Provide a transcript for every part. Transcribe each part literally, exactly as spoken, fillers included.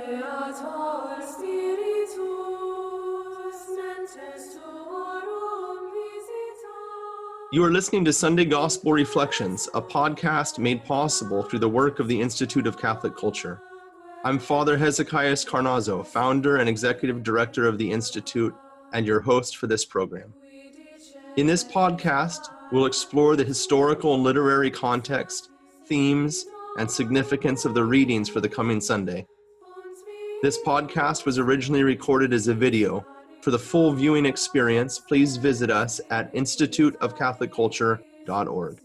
Creator Spiritus mentes tuorum visita. You are listening to Sunday Gospel Reflections, a podcast made possible through the work of the Institute of Catholic Culture. I'm Father Hezekiah Carnazzo, founder and executive director of the Institute, and your host for this program. In this podcast, we'll explore the historical and literary context, themes, and significance of the readings for the coming Sunday. This podcast was originally recorded as a video. For the full viewing experience, please visit us at institute of catholic culture dot org.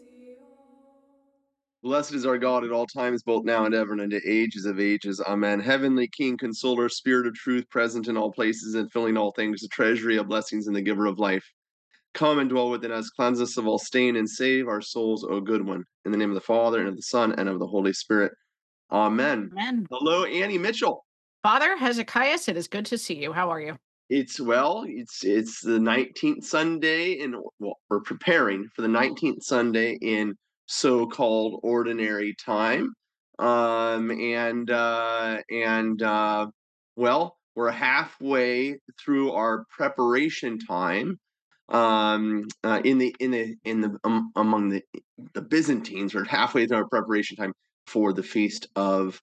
Blessed is our God at all times, both now and ever, and unto ages of ages. Amen. Heavenly King, Consoler, Spirit of truth, present in all places and filling all things, the treasury of blessings and the giver of life. Come and dwell within us, cleanse us of all stain, and save our souls, O good one. In the name of the Father, and of the Son, and of the Holy Spirit. Amen. Amen. Hello, Annie Mitchell. Father Hezekiah, it is good to see you. How are you? It's well, it's it's the nineteenth Sunday in, well, we're preparing for the nineteenth Sunday in so-called ordinary time. Um, and, uh, and, uh, well, we're halfway through our preparation time. Um, uh, in the, in the, in the, um, among the, the Byzantines, we're halfway through our preparation time for the feast of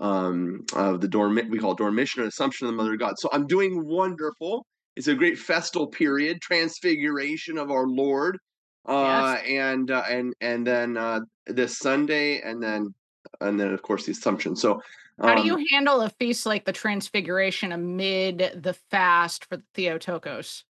um of the Dorm we call it Dormition or Assumption of the Mother of God. So I'm doing wonderful. It's a great festal period, transfiguration of our Lord, uh Yes. and uh, and and then uh this Sunday, and then and then of course the Assumption. So How do um you handle a feast like the Transfiguration amid the fast for the Theotokos?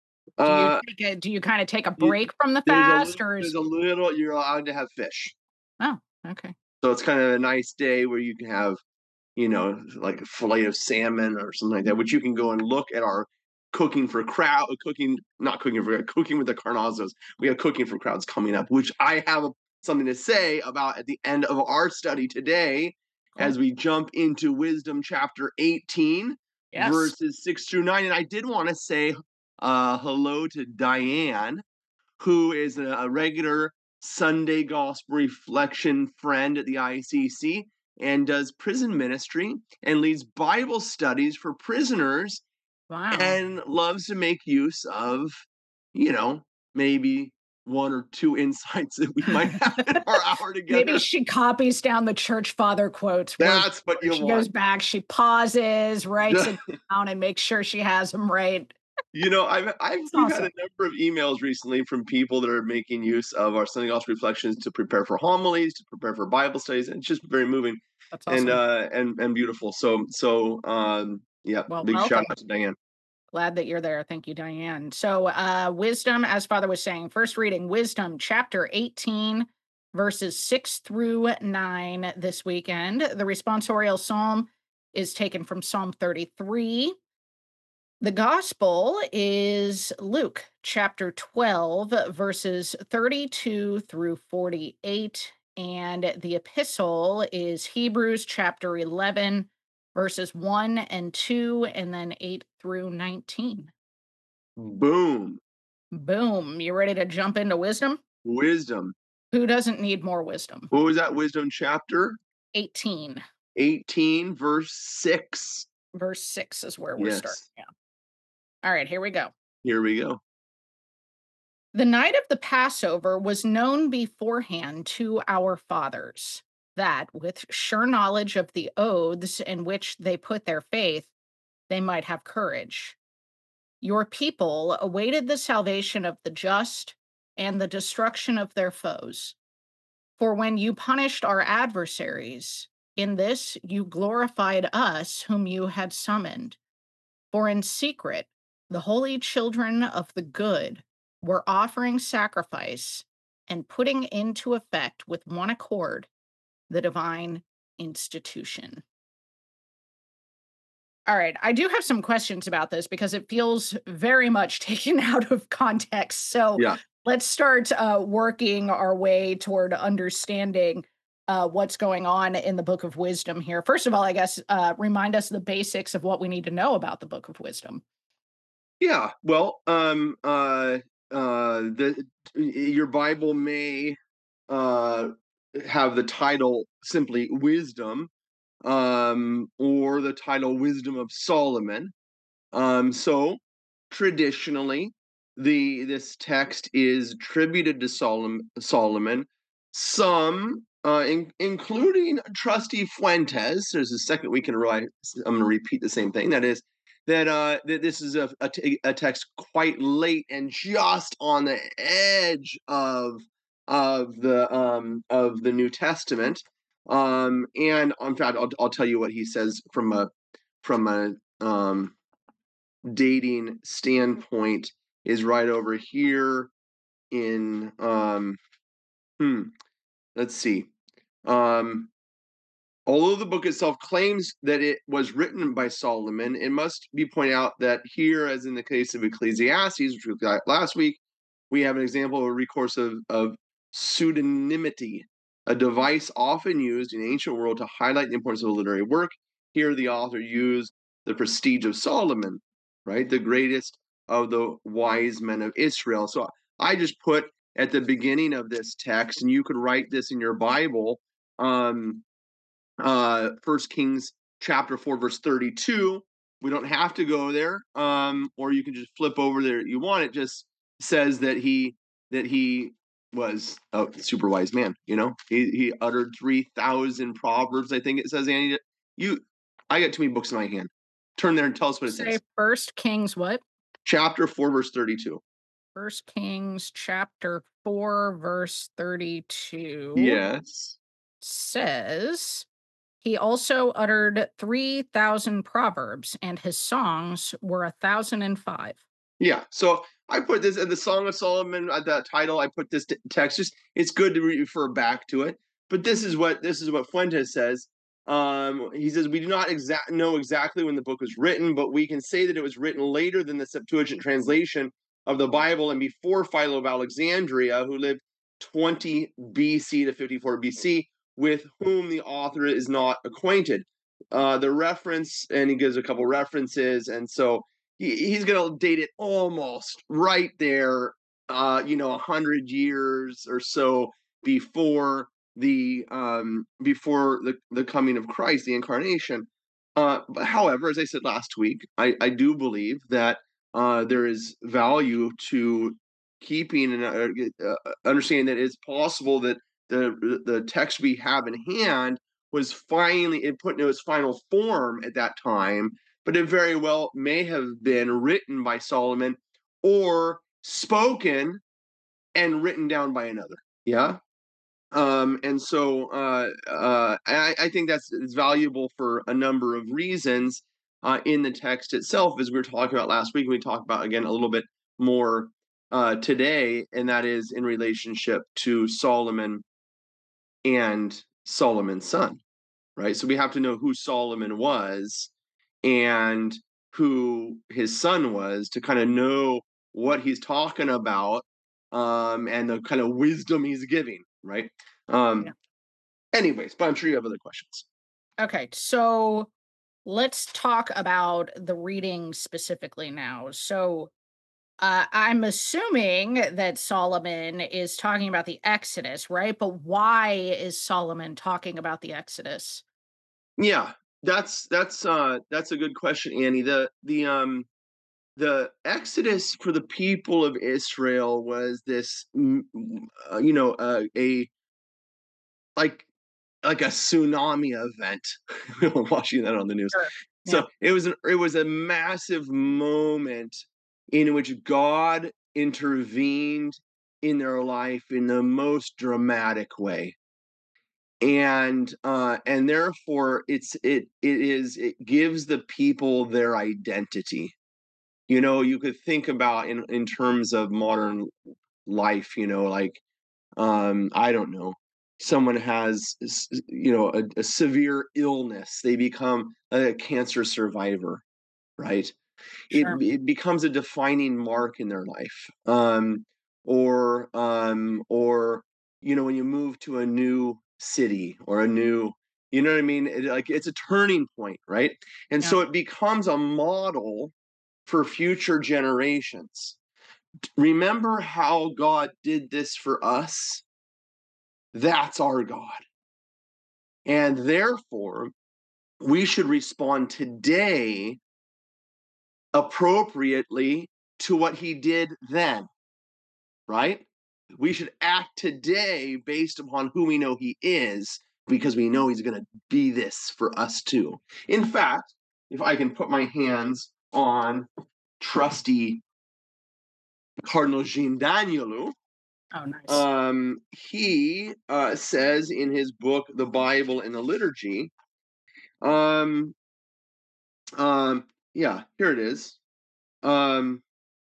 Do you uh take a, do you kind of take a you, break from the there's a fast, little, or there's is a little you're allowed to have fish. oh okay? So it's kind of a nice day where you can have, you know, like a fillet of salmon or something like that, which you can go and look at our cooking for crowd, cooking, not cooking for, cooking with the Carnazzos. We have cooking for crowds coming up, which I have something to say about at the end of our study today, Cool. as we jump into Wisdom chapter eighteen, Yes. verses six through nine. And I did want to say uh, hello to Diane, who is a, a regular Sunday Gospel Reflection friend at the I C C and does prison ministry and leads Bible studies for prisoners. Wow. And loves to make use of, you know, maybe one or two insights that we might have in our hour together. Maybe she copies down the church father quotes. That's what you she want. goes back, she pauses, writes it down, and makes sure she has them right. You know, I've, I've It's we've awesome. had a number of emails recently from people that are making use of our Sunday Gospel Reflections to prepare for homilies, to prepare for Bible studies, and it's just very moving. That's awesome. and uh, and and beautiful. So so um, yeah, Well, big shout welcome. out to Diane. Glad that you're there. Thank you, Diane. So, uh, Wisdom, as Father was saying, first reading, Wisdom, chapter eighteen, verses six through nine this weekend. The responsorial psalm is taken from Psalm thirty-three. The gospel is Luke, chapter twelve, verses thirty-two through forty-eight. And the epistle is Hebrews, chapter eleven, verses one and two, and then eight through nineteen. Boom. Boom. You ready to jump into wisdom? Wisdom. Who doesn't need more wisdom? What was that Wisdom chapter? eighteen. eighteen, verse six. Verse six is where we're Yes. starting. Yeah. All right, here we go. Here we go. The night of the Passover was known beforehand to our fathers, that with sure knowledge of the oaths in which they put their faith, they might have courage. Your people awaited the salvation of the just and the destruction of their foes. For when you punished our adversaries, in this you glorified us whom you had summoned. For in secret, the holy children of the good were offering sacrifice and putting into effect with one accord the divine institution. All right, I do have some questions about this because it feels very much taken out of context. So Yeah. let's start uh, working our way toward understanding uh, what's going on in the Book of Wisdom here. First of all, I guess, uh, remind us the basics of what we need to know about the Book of Wisdom. Yeah. Well, um, uh, uh, the your Bible may uh have the title simply Wisdom, um, or the title Wisdom of Solomon. Um, so traditionally, the this text is attributed to Solomon. Solomon. Some, uh, in, including Trusty Fuentes. There's a second week in a row. I, I'm going to repeat the same thing. That is that uh, that this is a, a, t- a text quite late and just on the edge of of the um, of the New Testament. Um, and in fact, I'll, I'll tell you what he says from a from a um, dating standpoint is right over here in um hmm, let's see. Um although the book itself claims that it was written by Solomon, it must be pointed out that here, as in the case of Ecclesiastes, which we got last week, we have an example of a recourse of, of pseudonymity, a device often used in the ancient world to highlight the importance of a literary work. Here, the author used the prestige of Solomon, right, the greatest of the wise men of Israel. So I just put at the beginning of this text, and you could write this in your Bible, um, uh, First Kings chapter four, verse thirty-two. We don't have to go there, um, or you can just flip over there. You want it just says that he that he was a super wise man. You know, he he uttered three thousand proverbs. I think it says. Annie, you, I got too many books in my hand. Turn there and tell us what it Say says. First Kings what? Chapter four, verse thirty-two. First Kings chapter four, verse thirty-two Yes. says, he also uttered three thousand proverbs, and his songs were a thousand and five. Yeah. So I put this in the Song of Solomon at that title. I put this text. Just it's good to refer back to it. But this is what this is what Fuentes says. Um, he says we do not exact know exactly when the book was written, but we can say that it was written later than the Septuagint translation of the Bible and before Philo of Alexandria, who lived twenty B C to fifty-four B C, with whom the author is not acquainted. Uh, the reference, and he gives a couple references, and so he, he's going to date it almost right there, uh, you know, a hundred years or so before the um, before the the coming of Christ, the incarnation. Uh, but however, as I said last week, I, I do believe that uh, there is value to keeping and uh, uh, understanding that it's possible that the the text we have in hand was finally it put into its final form at that time, but it very well may have been written by Solomon or spoken and written down by another. Yeah. Um, and so uh, uh, I, I think that's it's valuable for a number of reasons uh, in the text itself, as we were talking about last week. We talked about again a little bit more uh, today, and that is in relationship to Solomon and Solomon's son, right? So we have to know who Solomon was and who his son was to kind of know what he's talking about, um, and the kind of wisdom he's giving, right? Um, Yeah. anyways, but I'm sure you have other questions. Okay, so let's talk about the reading specifically now. So uh, I'm assuming that Solomon is talking about the Exodus, right? But why is Solomon talking about the Exodus? Yeah, that's that's uh that's a good question, Annie. The the um the Exodus for the people of Israel was this, mm, uh, you know, uh, a like like a tsunami event. Watching that on the news. Sure. Yeah, So it was an, it was a massive moment in which God intervened in their life in the most dramatic way. And uh and therefore it's it it is it gives the people their identity. You know, you could think about in in terms of modern life, you know, like um I don't know, someone has you know a, a severe illness, they become a cancer survivor, right? it, sure. it becomes a defining mark in their life, um or um or you know when you move to a new city or a new, you know what I mean, it, like it's a turning point, right? And Yeah, so it becomes a model for future generations. Remember how God did this for us? That's our God. And therefore, we should respond today appropriately to what he did then, right? We should act today based upon who we know he is, because we know he's going to be this for us too. In fact, if I can put my hands on trusty Cardinal Jean Danielou, Oh, nice. um, he uh, says in his book, The Bible and the Liturgy, um, um, yeah, here it is. Um,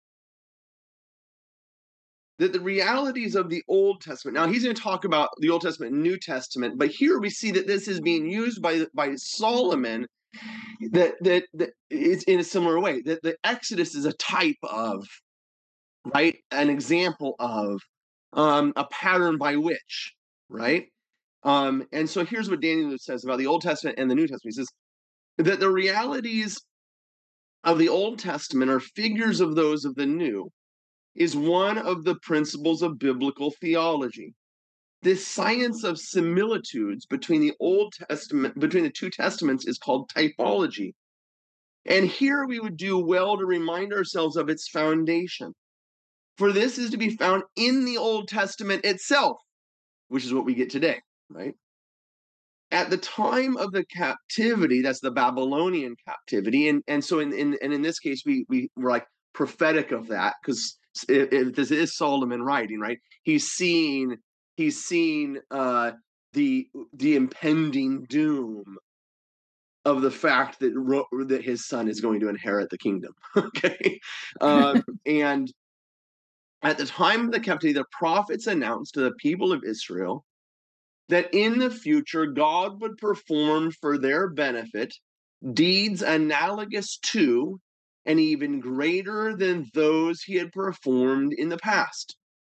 that the realities of the Old Testament. Now he's going to talk about the Old Testament and New Testament, but here we see that this is being used by by Solomon. That that, that it's in a similar way. That the Exodus is a type of, right, an example of, um, a pattern by which, right. Um, and so here's what Daniel says about the Old Testament and the New Testament. He says that the realities of the Old Testament are figures of those of the New, is one of the principles of biblical theology. This science of similitudes between the Old Testament, between the two testaments, is called typology. And here we would do well to remind ourselves of its foundation. For this is to be found in the Old Testament itself, which is what we get today, right? At the time of the captivity, that's the Babylonian captivity, and and so in, in and in this case, we we were like prophetic of that, because if, if this is Solomon writing, right? He's seeing he's seeing uh, the the impending doom of the fact that ro- that his son is going to inherit the kingdom. Okay, um, and at the time of the captivity, the prophets announced to the people of Israel that in the future God would perform for their benefit deeds analogous to and even greater than those he had performed in the past.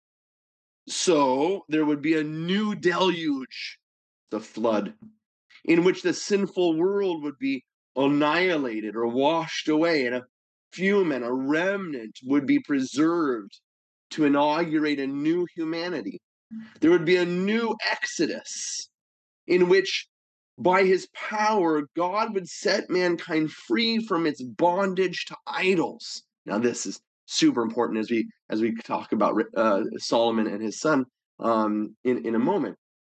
So there would be a new deluge, the flood, in which the sinful world would be annihilated or washed away, and a few men, a remnant, would be preserved to inaugurate a new humanity. There would be a new Exodus in which, by his power, God would set mankind free from its bondage to idols. Now, this is super important as we as we talk about uh, Solomon and his son um, in in a moment.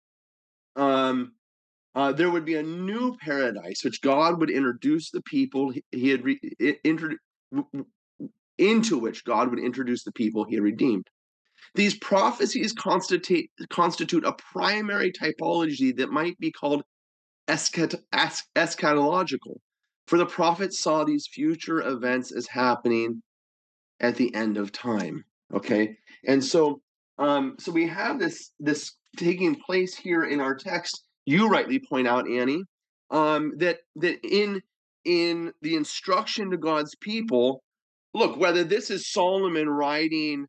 Um, uh, there would be a new paradise which God would introduce the people he, he had re- intro- into which God would introduce the people he had redeemed. These prophecies constitute constitute a primary typology that might be called eschat- es- eschatological, for the prophets saw these future events as happening at the end of time. Okay, and so um, so we have this this taking place here in our text. You rightly point out, Annie, um, that that in in the instruction to God's people, look, whether this is Solomon writing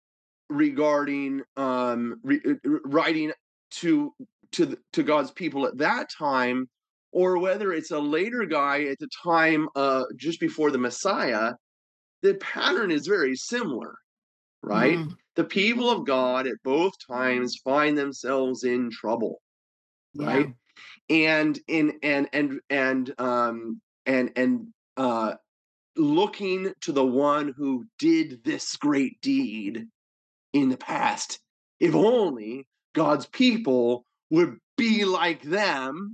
regarding um, re- writing to to the, to God's people at that time, or whether it's a later guy at the time uh, just before the Messiah, the pattern is very similar, right? Mm, The people of God at both times find themselves in trouble, yeah. right? And in and and and um and and uh looking to the one who did this great deed in the past. If only God's people would be like them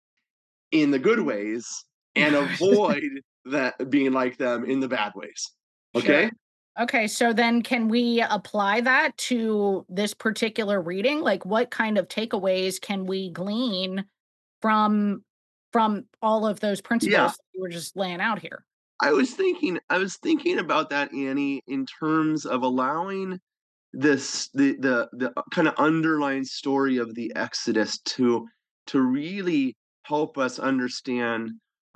in the good ways and avoid that being like them in the bad ways. Okay? Sure. Okay, so then can we apply that to this particular reading? Like what kind of takeaways can we glean from from all of those Yeah. principles that you were just laying out here? I was thinking I was thinking about that, Annie, in terms of allowing this the the the kind of underlying story of the Exodus to to really help us understand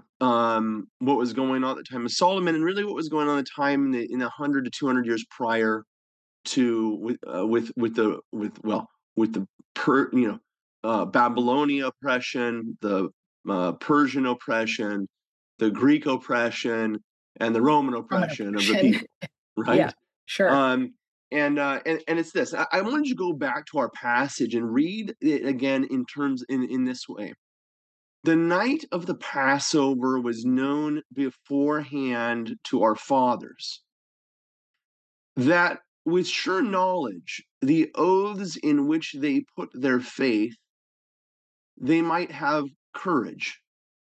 um, what was going on at the time of Solomon, and really what was going on at the time in the in the hundred to two hundred years prior to with uh, with with the with well with the per you know uh, Babylonia oppression, the uh, Persian oppression, the Greek oppression, and the Roman Roman oppression of the oppression. people, right? Yeah, sure. Um, and uh, and and it's this. I, I wanted you to go back to our passage and read it again in terms in in this way. the night of the Passover was known beforehand to our fathers, that with sure knowledge, the oaths in which they put their faith, they might have courage.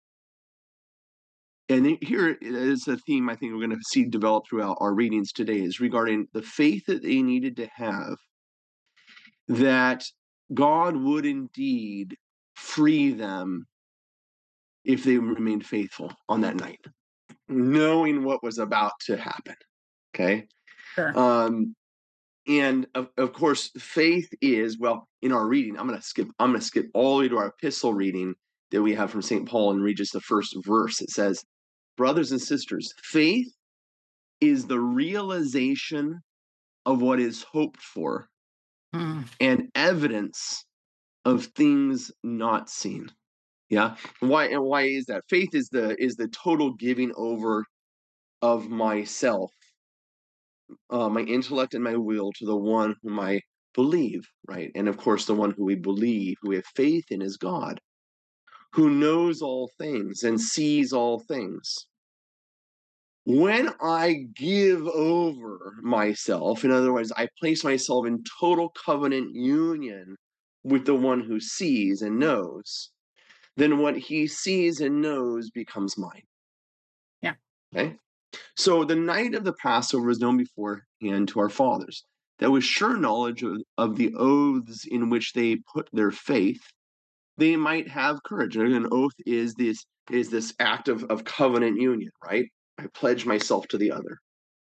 And here is a theme I think we're going to see develop throughout our readings today, is regarding the faith that they needed to have, that God would indeed free them if they remained faithful on that night, knowing what was about to happen. Okay. Sure. Um, and of, of course, faith is, well, in our reading, I'm going to skip, I'm going to skip all the way to our epistle reading that we have from Saint Paul and read just the first verse. It says, brothers and sisters, faith is the realization of what is hoped for Mm. and evidence of things not seen. Yeah. Why and why is that? Faith is the is the total giving over of myself, uh, my intellect and my will to the one whom I believe, right? And of course, the one who we believe, who we have faith in, is God, who knows all things and sees all things. When I give over myself, in other words, I place myself in total covenant union with the one who sees and knows, then what he sees and knows becomes mine. Yeah. Okay. So the night of the Passover was known beforehand to our fathers. That was sure knowledge of, of the oaths in which they put their faith, they might have courage. And an oath is this is this act of, of covenant union, right? I pledge myself to the other.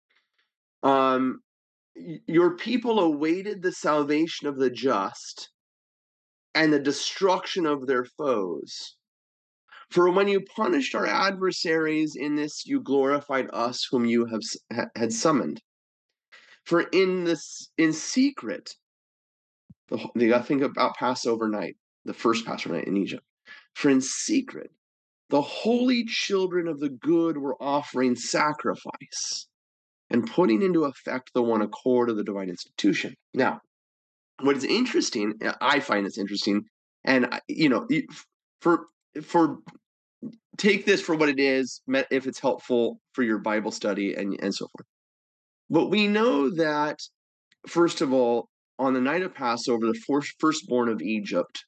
Um, your people awaited the salvation of the just and the destruction of their foes. For when you punished our adversaries in this, you glorified us whom you have had summoned. For in this, in secret, the, you got to think about Passover night, the first Passover night in Egypt. For in secret, the holy children of the good were offering sacrifice and putting into effect the one accord of the divine institution. Now, what is interesting, I find this interesting, and you know, for for take this for what it is, if it's helpful for your Bible study and and so forth. But we know that, first of all, on the night of Passover, the first, firstborn of Egypt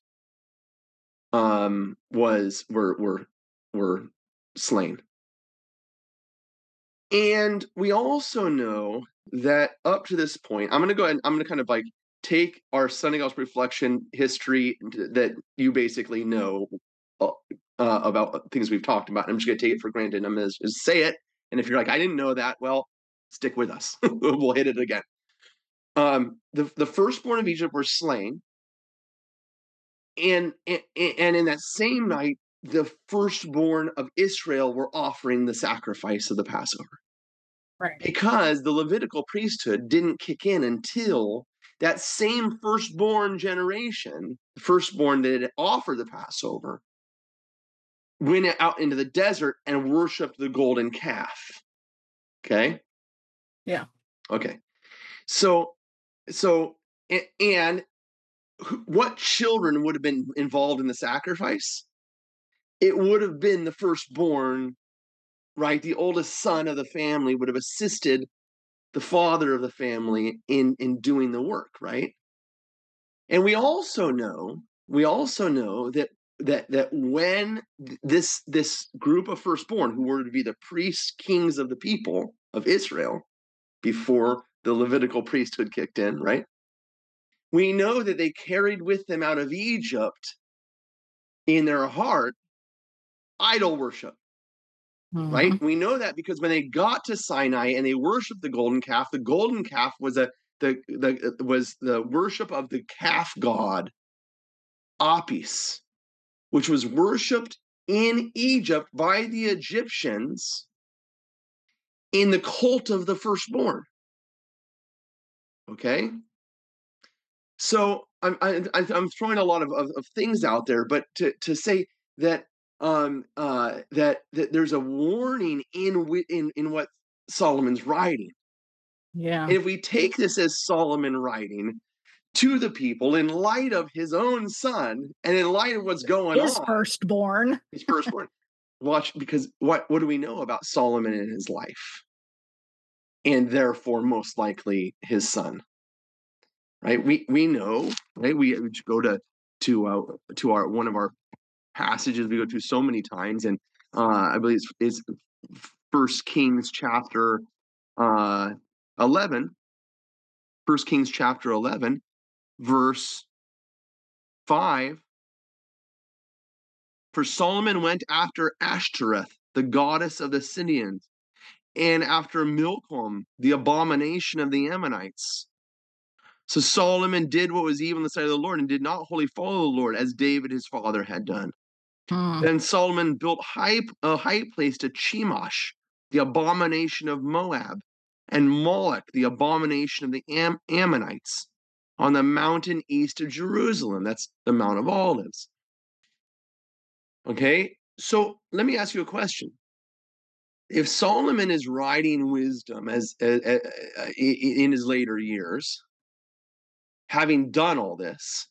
um, was were were were slain. And we also know that up to this point, I'm going to go ahead, I'm going to kind of like take our Sunday Gospel reflection history that you basically know uh, uh, about things we've talked about. And I'm just going to take it for granted. I'm going to just say it. And if you're like, I didn't know that, well, stick with us. We'll hit it again. Um, the, the firstborn of Egypt were slain. And, and, and in that same night, the firstborn of Israel were offering the sacrifice of the Passover. Right. Because the Levitical priesthood didn't kick in until that same firstborn generation, the firstborn that had offered the Passover, went out into the desert and worshiped the golden calf. Okay? Yeah. Okay. So, so, and what children would have been involved in the sacrifice? It would have been the firstborn, right? The oldest son of the family would have assisted the father of the family in in doing the work, right? And we also know we also know that that that when this this group of firstborn, who were to be the priests, kings of the people of Israel before the Levitical priesthood kicked in, right? We know that they carried with them out of Egypt in their heart idol worship. Mhm. Right? We know that because when they got to Sinai and they worshiped the golden calf, the golden calf was a the the was the worship of the calf god Apis, which was worshipped in Egypt by the Egyptians in the cult of the firstborn. Okay, so I'm I, I'm throwing a lot of, of, of things out there, but to to say that um uh that that there's a warning in in in what Solomon's writing. Yeah. And if we take this as Solomon writing, to the people in light of his own son and in light of what's going His on. firstborn. His firstborn. Watch, because what, what do we know about Solomon and his life? And therefore, most likely, his son. Right? We we know, right? We go to to uh, to our one of our passages we go to so many times, and uh, I believe it's, it's First Kings chapter uh, eleven. First Kings chapter eleven, verse five. For Solomon went after Ashtoreth, the goddess of the Sidonians, and after Milcom, the abomination of the Ammonites. So Solomon did what was evil in the sight of the Lord and did not wholly follow the Lord as David his father had done. Hmm. Then Solomon built high, a high place to Chemosh, the abomination of Moab, and Moloch, the abomination of the Am- Ammonites, on the mountain east of Jerusalem. That's the Mount of Olives. Okay, so let me ask you a question. If Solomon is writing wisdom as, as, as in his later years, having done all this,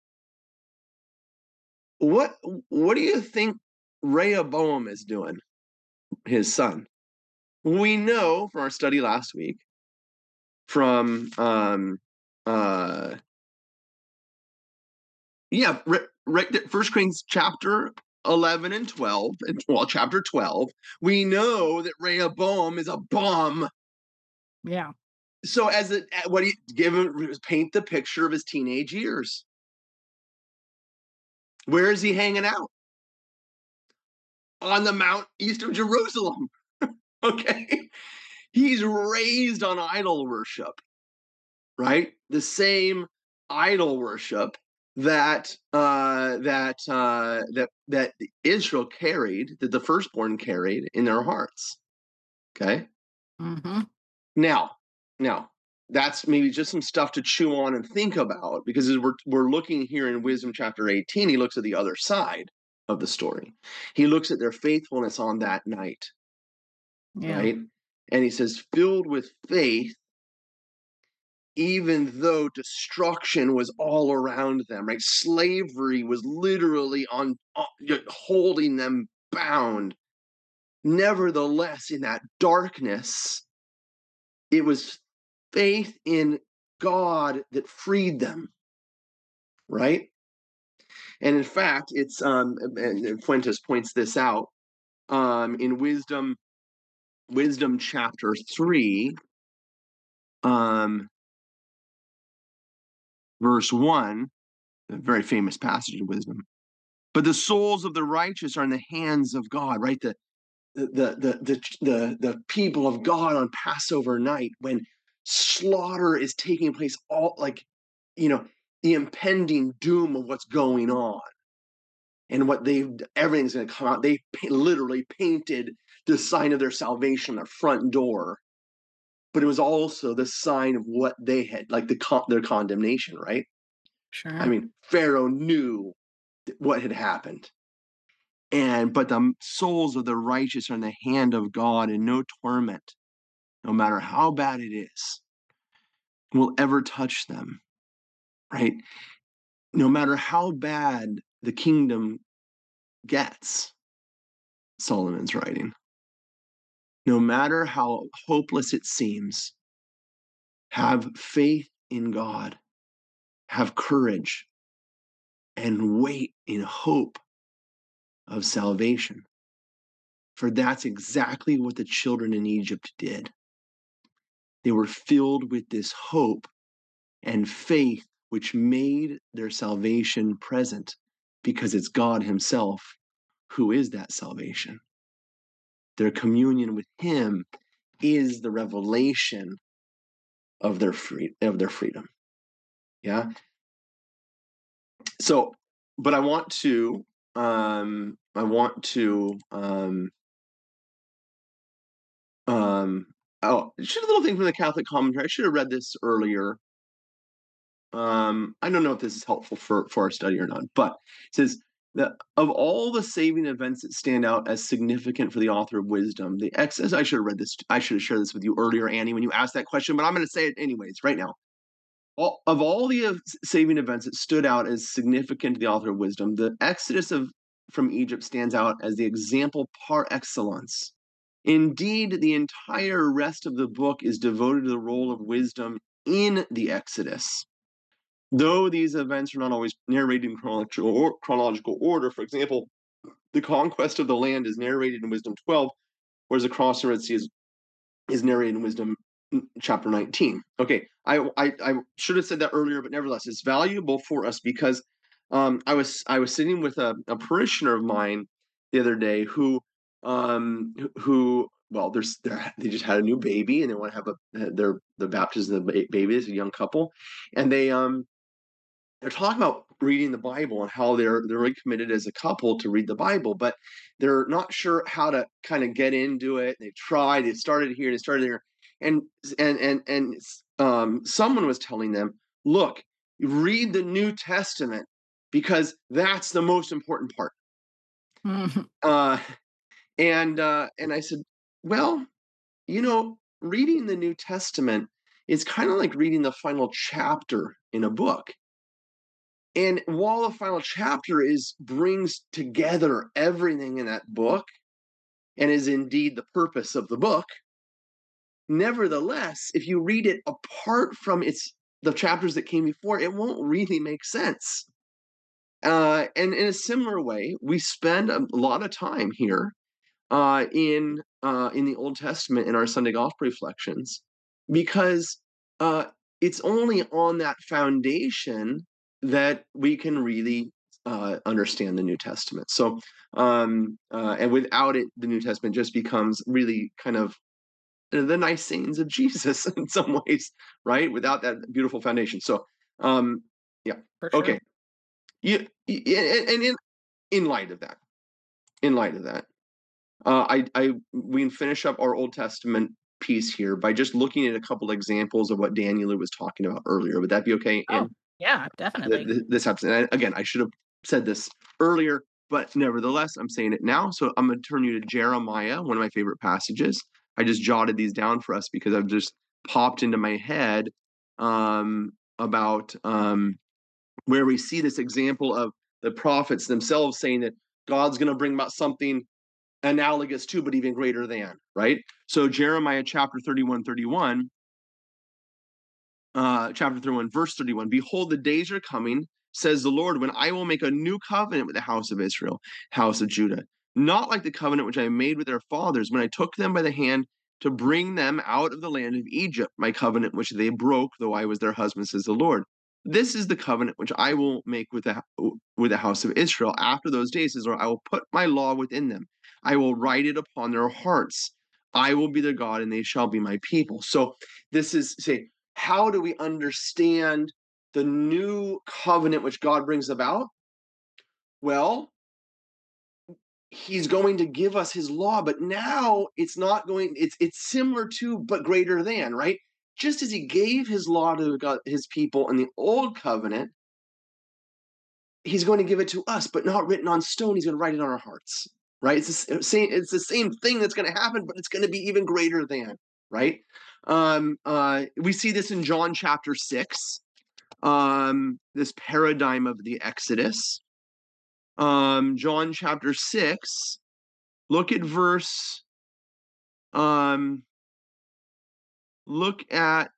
what what do you think Rehoboam is doing, his son? We know from our study last week, from um uh yeah, right, right, First Kings chapter eleven and twelve, and well, chapter twelve, we know that Rehoboam is a bum. Yeah. So as a what he give him paint the picture of his teenage years. Where is he hanging out? On the mount east of Jerusalem. Okay. He's raised on idol worship, right? The same idol worship that uh, that uh, that that Israel carried, that the firstborn carried in their hearts. Okay. Mm-hmm. Now, now that's maybe just some stuff to chew on and think about, because as we're we're looking here in Wisdom chapter eighteen, he looks at the other side of the story. He looks at their faithfulness on that night, Yeah. right? And he says, filled with faith, even though destruction was all around them, right? Slavery was literally on, on holding them bound. Nevertheless, in that darkness, it was faith in God that freed them, right? And in fact, it's um, and Fuentes points this out um, in Wisdom, Wisdom chapter three, um, verse one, a very famous passage in Wisdom. But the souls of the righteous are in the hands of God, right? The the the the the, the people of God on Passover night, when slaughter is taking place, all like, you know, the impending doom of what's going on. And what they've, everything's going to come out. They literally painted the sign of their salvation on their front door, but it was also the sign of what they had, like the their condemnation, right? Sure. I mean, Pharaoh knew what had happened, and but the souls of the righteous are in the hand of God, and no torment, no matter how bad it is, will ever touch them, right? No matter how bad the kingdom gets, Solomon's writing, no matter how hopeless it seems, have faith in God, have courage, and wait in hope of salvation. For that's exactly what the children in Egypt did. They were filled with this hope and faith, which made their salvation present, because it's God himself who is that salvation. Their communion with him is the revelation of their free of their freedom. Yeah. So, but I want to um I want to um um oh, just a little thing from the Catholic commentary. I should have read this earlier. Um, I don't know if this is helpful for, for our study or not, but it says that of all the saving events that stand out as significant for the author of Wisdom, the excess, I should have read this, I should have shared this with you earlier, Annie, when you asked that question, but I'm going to say it anyways right now. all, of all the uh, saving events that stood out as significant to the author of Wisdom, the Exodus of from Egypt stands out as the example par excellence. Indeed, the entire rest of the book is devoted to the role of wisdom in the Exodus. Though these events are not always narrated in chronological, or, chronological order, for example, the conquest of the land is narrated in Wisdom twelve, whereas the crossing the Red Sea is, is narrated in Wisdom chapter nineteen. Okay, I, I I should have said that earlier, but nevertheless, it's valuable for us because um, I was I was sitting with a, a parishioner of mine the other day who um who well there's they just had a new baby and they want to have a their the baptism of the baby as a young couple, and they um they're talking about reading the Bible and how they're they're really committed as a couple to read the Bible, but they're not sure how to kind of get into it. They tried, they started here, they started there, and and and and um, someone was telling them, "Look, read the New Testament because that's the most important part." Mhm. Uh, and uh, and I said, "Well, you know, reading the New Testament is kind of like reading the final chapter in a book." And while the final chapter is brings together everything in that book and is indeed the purpose of the book, nevertheless, if you read it apart from its the chapters that came before, it won't really make sense. Uh, and in a similar way, we spend a lot of time here uh, in uh, in the Old Testament in our Sunday Gospel reflections, because uh, it's only on that foundation that we can really uh, understand the New Testament. So, um, uh, and without it, the New Testament just becomes really kind of the nice sayings of Jesus in some ways, right? Without that beautiful foundation. So, um, yeah, For okay. sure. You, and in in light of that, in light of that, uh, I, I, we can finish up our Old Testament piece here by just looking at a couple examples of what Daniel was talking about earlier. Would that be okay? Oh, And yeah, th- definitely. th- this happens. And I, again, I should have said this earlier, but nevertheless, I'm saying it now. So I'm going to turn you to Jeremiah, one of my favorite passages. I just jotted these down for us because I've just popped into my head um, about um, where we see this example of the prophets themselves saying that God's going to bring about something analogous to, but even greater than, right? So Jeremiah chapter thirty-one, thirty-one, uh, chapter thirty-one, verse thirty-one, behold, the days are coming, says the Lord, when I will make a new covenant with the house of Israel, house of Judah, not like the covenant which I made with their fathers when I took them by the hand to bring them out of the land of Egypt, my covenant which they broke, though I was their husband, says the Lord. This is the covenant which I will make with the with the house of Israel after those days, says the Lord. I will put my law within them. I will write it upon their hearts. I will be their God, and they shall be my people. So this is say, how do we understand the new covenant which God brings about? Well, he's going to give us his law, but now it's not going, it's it's similar to, but greater than, right? Just as he gave his law to God, his people in the old covenant, he's going to give it to us, but not written on stone. He's going to write it on our hearts, right? It's the same, it's the same thing that's going to happen, but it's going to be even greater than, right? Um, uh, we see this in John chapter six, um, this paradigm of the Exodus. Um, John chapter six, look at verse, um, look at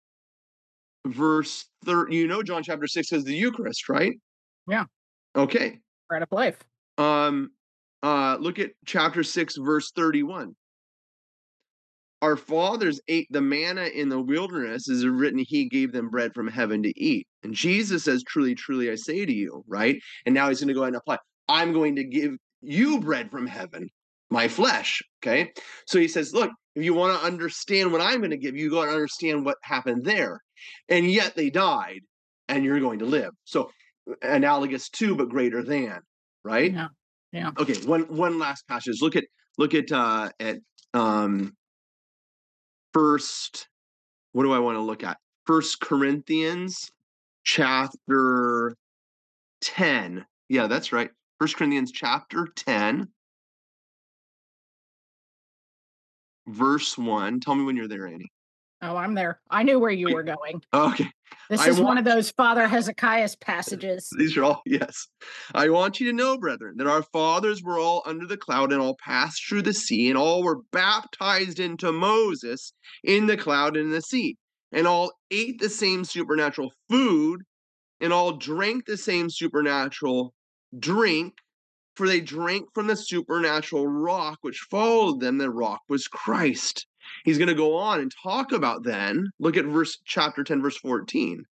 verse thirty. You know, John chapter six says the Eucharist, right? Yeah, Okay. bread of life. Um, uh, look at chapter six, verse thirty-one. Our fathers ate the manna in the wilderness, as written, he gave them bread from heaven to eat. And Jesus says, truly, truly, I say to you, right? And now he's going to go ahead and apply, I'm going to give you bread from heaven, my flesh, okay? So he says, look, if you want to understand what I'm going to give you, you got to understand what happened there. And yet they died, and you're going to live. So analogous to, but greater than, right? Yeah, yeah. Okay, one one last passage. Look at look at uh at um first, what do I want to look at? First Corinthians chapter ten. Yeah, that's right. First Corinthians chapter ten, verse one. Tell me when you're there, Annie. Oh, I'm there. I knew where you were going. Okay. This I is one want of those Father Hezekiah's passages. these are all yes. I want you to know, brethren, that our fathers were all under the cloud and all passed through the sea, and all were baptized into Moses in the cloud and in the sea, and all ate the same supernatural food, and all drank the same supernatural drink, for they drank from the supernatural rock which followed them. The rock was Christ. He's going to go on and talk about then. Look at verse chapter ten, verse fourteen.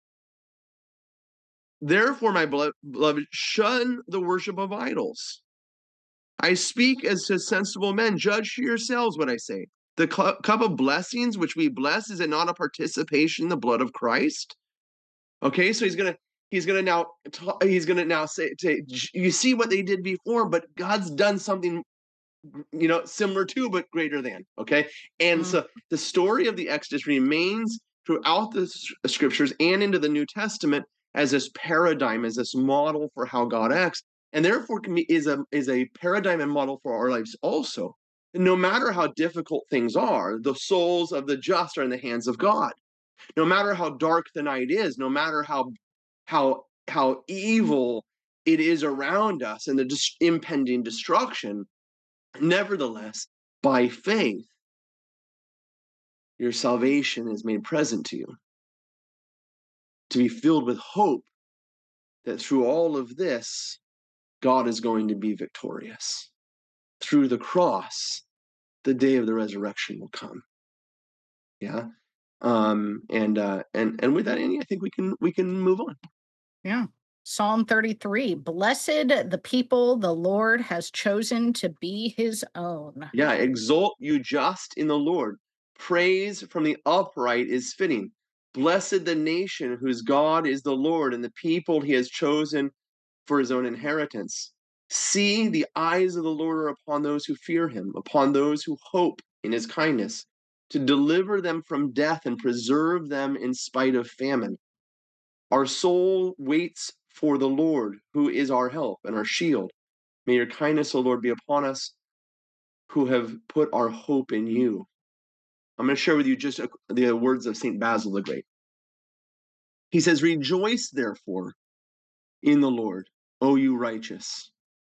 Therefore, my beloved, shun the worship of idols. I speak as to sensible men. Judge for yourselves what I say. The cup of blessings which we bless, is it not a participation in the blood of Christ? Okay, so he's gonna he's gonna now he's gonna now say, say you see what they did before, but God's done something, you know, similar to but greater than. Okay, and Mm. so the story of the Exodus remains throughout the scriptures and into the New Testament as this paradigm, as this model for how God acts, and therefore can be, is a is a paradigm and model for our lives also. No matter how difficult things are, the souls of the just are in the hands of God. No matter how dark the night is, no matter how how how evil it is around us and the dis- impending destruction, nevertheless, by faith, your salvation is made present to you. To be filled with hope that through all of this, God is going to be victorious. Through the cross, the day of the resurrection will come. Yeah. Um, and uh, and and with that, Annie, I think we can we can move on. Yeah. Psalm thirty-three. Blessed the people the Lord has chosen to be his own. Yeah, exalt you just in the Lord. Praise from the upright is fitting. Blessed the nation whose God is the Lord, and the people he has chosen for his own inheritance. See, the eyes of the Lord are upon those who fear him, upon those who hope in his kindness, to deliver them from death and preserve them in spite of famine. Our soul waits for the Lord, who is our help and our shield. May your kindness, O Lord, be upon us who have put our hope in you. I'm going to share with you just the words of Saint Basil the Great. He says, rejoice, therefore, in the Lord, O you righteous,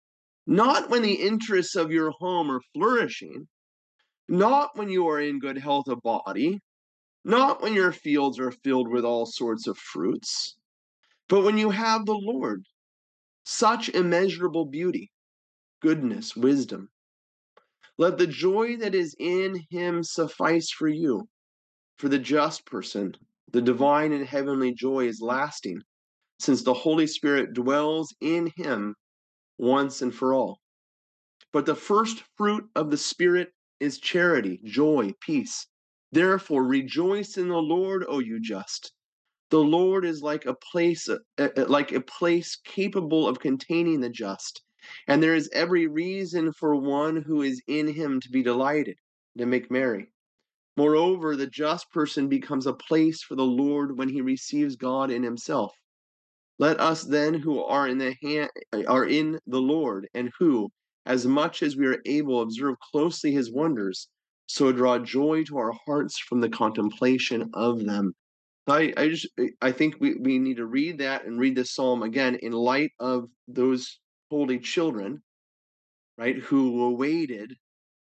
not when the interests of your home are flourishing, not when you are in good health of body, not when your fields are filled with all sorts of fruits, but when you have the Lord, such immeasurable beauty, goodness, wisdom. Let the joy that is in him suffice for you. For the just person, the divine and heavenly joy is lasting, since the Holy Spirit dwells in him once and for all. But the first fruit of the Spirit is charity, joy, peace. Therefore, rejoice in the Lord, O you just. The Lord is like a place, uh, uh, like a place capable of containing the just, and there is every reason for one who is in him to be delighted, to make merry. Moreover, the just person becomes a place for the Lord when he receives God in himself. Let us then who are in the hand are in the Lord, and who, as much as we are able, observe closely his wonders, so draw joy to our hearts from the contemplation of them. I, I just I think we, we need to read that and read this psalm again in light of those holy children, right, who awaited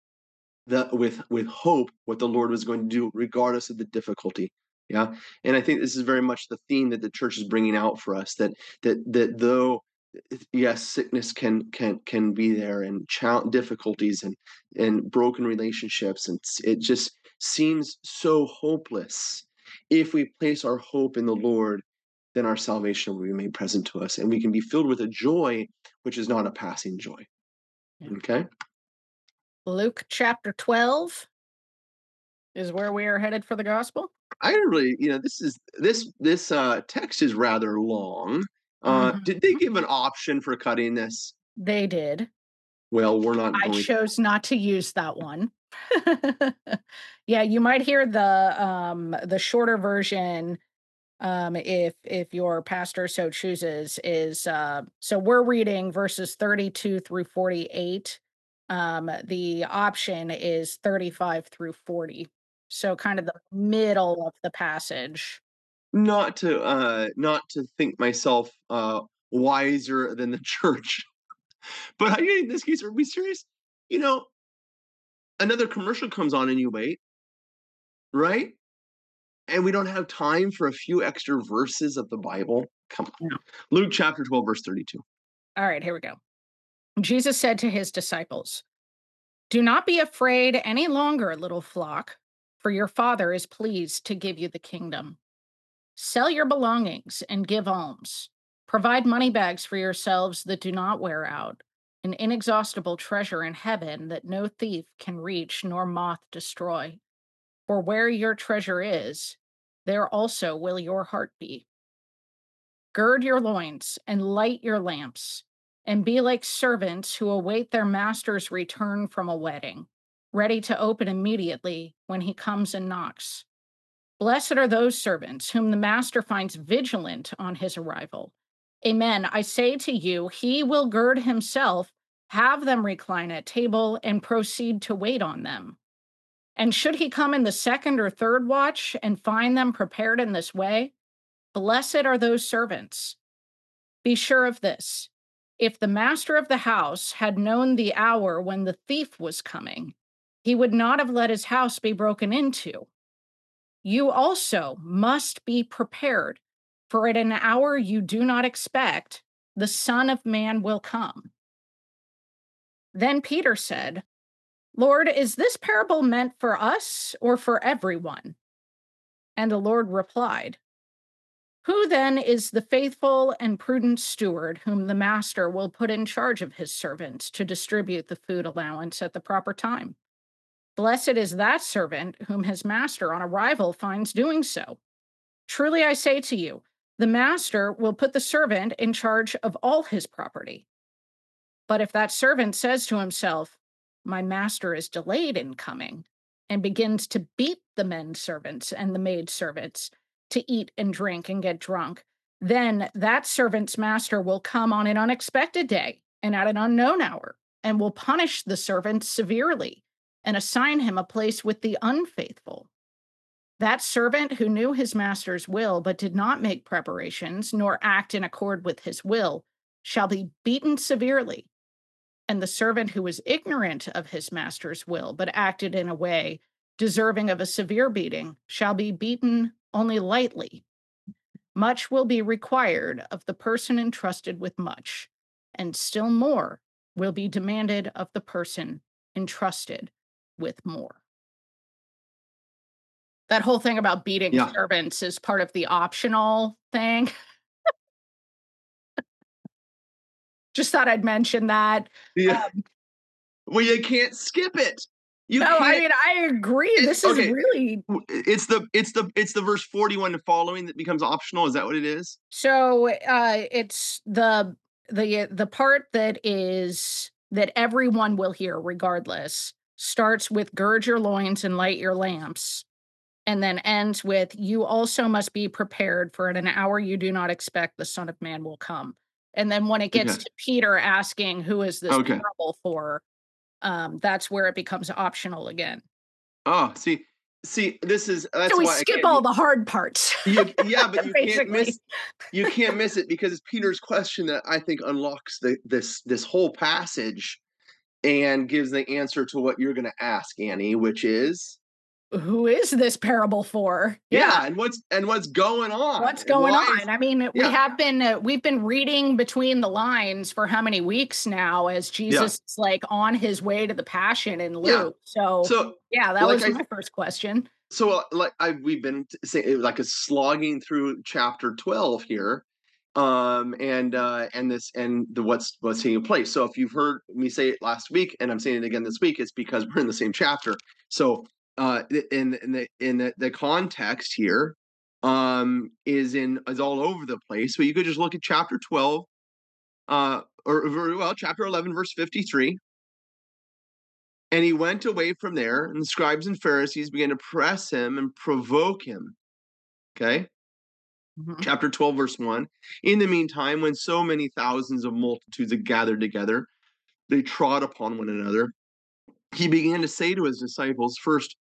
the with with hope what the Lord was going to do, regardless of the difficulty. Yeah, and I think this is very much the theme that the church is bringing out for us. That that that though yes, sickness can can can be there, and challenge, difficulties, and and broken relationships, and it just seems so hopeless. If we place our hope in the Lord, then our salvation will be made present to us, and we can be filled with a joy which is not a passing joy. Yeah. Okay. Luke chapter twelve is where we are headed for the gospel. I really, you know, this is this this uh text is rather long. Uh Mhm. did they give an option for cutting this? They did. Well, we're not I going chose not to use that one. Yeah, you might hear the um the shorter version um if if your pastor so chooses is uh so we're reading verses thirty-two through forty-eight. Um the option is thirty-five through forty. So kind of the middle of the passage. Not to uh not to think myself uh wiser than the church. But I in this case, are we serious? You know, another commercial comes on and you wait, right? And we don't have time for a few extra verses of the Bible. Come on. No. Luke chapter twelve, verse thirty-two. All right, here we go. Jesus said to his disciples, "Do not be afraid any longer, little flock, for your Father is pleased to give you the kingdom. Sell your belongings and give alms. Provide money bags for yourselves that do not wear out, an inexhaustible treasure in heaven that no thief can reach nor moth destroy. For where your treasure is, there also will your heart be. Gird your loins and light your lamps, and be like servants who await their master's return from a wedding, ready to open immediately when he comes and knocks. Blessed are those servants whom the master finds vigilant on his arrival. Amen. I say to you, he will gird himself, have them recline at table, and proceed to wait on them. And should he come in the second or third watch and find them prepared in this way, blessed are those servants. Be sure of this: if the master of the house had known the hour when the thief was coming, he would not have let his house be broken into. You also must be prepared, for at an hour you do not expect, the Son of Man will come." Then Peter said, "Lord, is this parable meant for us or for everyone?" And the Lord replied, "Who then is the faithful and prudent steward whom the master will put in charge of his servants to distribute the food allowance at the proper time? Blessed is that servant whom his master on arrival finds doing so. Truly I say to you, the master will put the servant in charge of all his property. But if that servant says to himself, 'My master is delayed in coming,' and begins to beat the men servants and the maid servants, to eat and drink and get drunk, then that servant's master will come on an unexpected day and at an unknown hour, and will punish the servant severely and assign him a place with the unfaithful. That servant who knew his master's will but did not make preparations nor act in accord with his will shall be beaten severely. And the servant who was ignorant of his master's will but acted in a way deserving of a severe beating shall be beaten only lightly. Much will be required of the person entrusted with much, and still more will be demanded of the person entrusted with more." That whole thing about beating Yeah. servants is part of the optional thing. Just thought I'd mention that. Yeah. Um, Well, you can't skip it. You no, I can't. mean, I agree. It, This is okay. really w- It's the it's the it's the verse forty-one and following that becomes optional. Is that what it is? so uh it's the the the part that is that everyone will hear regardless starts with gird your loins and light your lamps, and then ends with you also must be prepared, for at an hour you do not expect the Son of Man will come. And then when it gets Okay. to Peter asking who is this Okay. parable for, um, that's where it becomes optional again. Oh, see, see, this is that's So we why skip again, all the hard parts. you, yeah, but you can't Basically. miss you can't miss it because it's Peter's question that I think unlocks the this this whole passage and gives the answer to what you're going to ask, Annie, which is Who is this parable for? Yeah. yeah, and what's and what's going on? What's And going why is on? I mean, we yeah, have been uh, we've been reading between the lines for how many weeks now as yeah, Jesus is like on his way to the passion in yeah. Luke. So, So yeah, that like was I my first question. so uh, like I we've been t- saying like a slogging through chapter twelve here, um and uh and this and the what's what's taking place. So if you've heard me say it last week and I'm saying it again this week, it's because we're in the same chapter. So uh in in the in the, the context here um is in is all over the place, but you could just look at chapter twelve uh or very well chapter eleven verse fifty-three. And he went away from there, and the scribes and Pharisees began to press him and provoke him. Okay. Mhm. Chapter twelve, verse one. In the meantime, when so many thousands of multitudes had gathered together, they trod upon one another. He began to say to his disciples, first,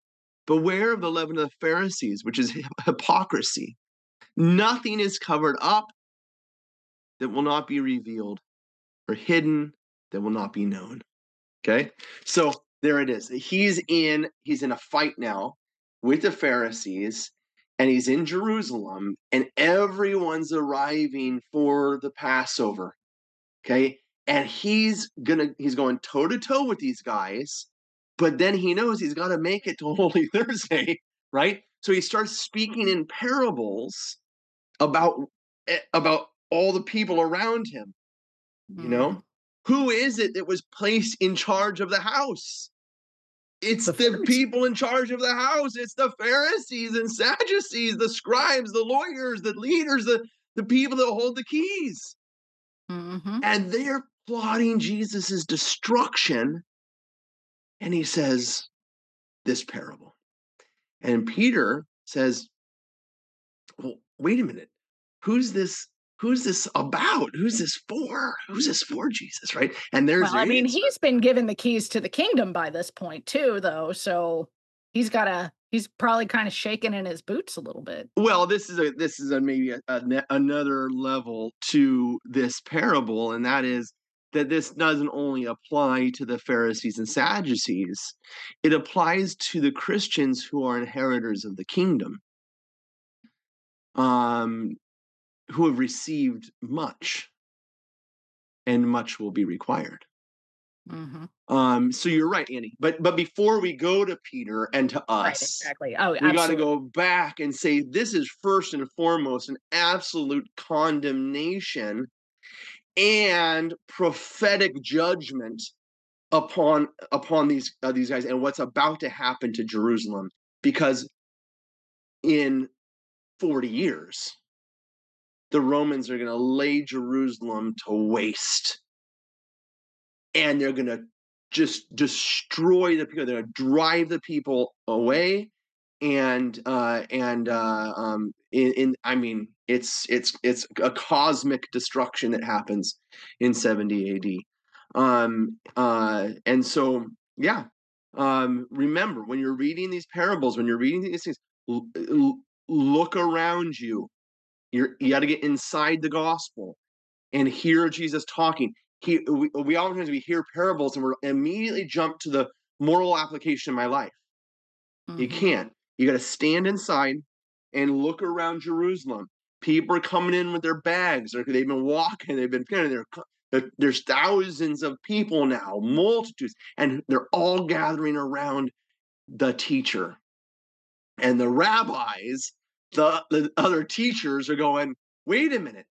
Beware of the leaven of the Pharisees, which is hypocrisy. Nothing is covered up that will not be revealed, or hidden that will not be known. Okay? So there it is. He's in he's in a fight now with the Pharisees, and he's in Jerusalem, and everyone's arriving for the Passover. Okay? And he's gonna he's going toe to toe with these guys, but then he knows he's got to make it to Holy Thursday, right? So he starts speaking in parables about eh, about all the people around him. You know, Mhm. who is it that was placed in charge of the house? It's The the Pharisees. people in charge of the house. It's the Pharisees and Sadducees, the scribes, the lawyers, the leaders, the, the people that hold the keys. Mhm. And they're plotting Jesus's destruction. And he says this parable. And Peter says, well, wait a minute. Who's this? Who's this about? Who's this for? Who's this for, Jesus? Right? And there's Well, your I mean, answer. he's been given the keys to the kingdom by this point too, though, so he's gotta he's probably kinda shaking in his boots a little bit. Well, this is a this is a maybe a, a ne- another level to this parable, and that is that this doesn't only apply to the Pharisees and Sadducees; it applies to the Christians who are inheritors of the kingdom, um, who have received much, and much will be required. Mhm. Um, so you're right, Andy. But but before we go to Peter and to Right, us, exactly. Oh, we got to absolutely. go back and say this is first and foremost an absolute condemnation and prophetic judgment upon upon these uh, these guys and what's about to happen to Jerusalem, because in forty years the Romans are going to lay Jerusalem to waste, and they're going to just destroy the people. They're going to drive the people away, and uh, and uh, um, in, in I mean, it's it's it's a cosmic destruction that happens in seventy A D. Um, uh, and so, yeah, um, remember when you're reading these parables, when you're reading these things, l- l- look around you. You're, you got to get inside the gospel and hear Jesus talking. He, we, we oftentimes we hear parables and we're immediately jump to the moral application in my life. You Mhm. can't. You got to stand inside and look around Jerusalem. People are coming in with their bags. Or they've been walking. They've been. They're, there's thousands of people now, multitudes, and they're all gathering around the teacher. And the rabbis, the, the other teachers, are going, "Wait a minute.